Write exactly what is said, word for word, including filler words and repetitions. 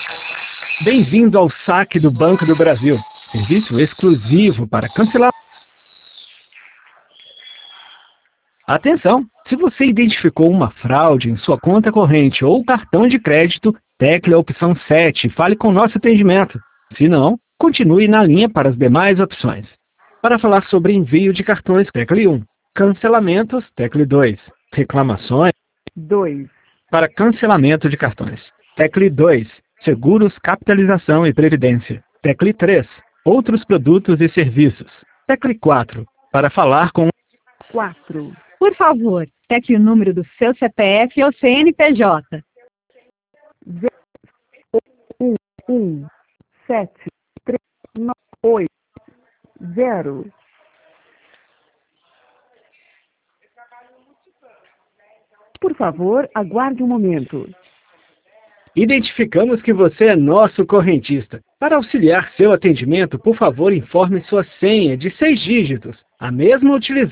Bem-vindo ao Saque do Banco do Brasil, serviço exclusivo para cancelar. Atenção! Se você identificou uma fraude em sua conta corrente ou cartão de crédito, tecle a opção sete e fale com nosso atendimento. Se não, continue na linha para as demais opções. Para falar sobre envio de cartões, tecle um. Cancelamentos, tecle dois. Reclamações, dois. Para cancelamento de cartões, tecle dois. Seguros, capitalização e previdência, tecle três. Outros produtos e serviços, tecle quatro. Para falar com quatro. Por favor, tecle o número do seu C P F ou C N P J. um, um, sete, três, nove, oito, zero. Por favor, aguarde um momento. Identificamos que você é nosso correntista. Para auxiliar seu atendimento, por favor, informe sua senha de seis dígitos, a mesma utilizada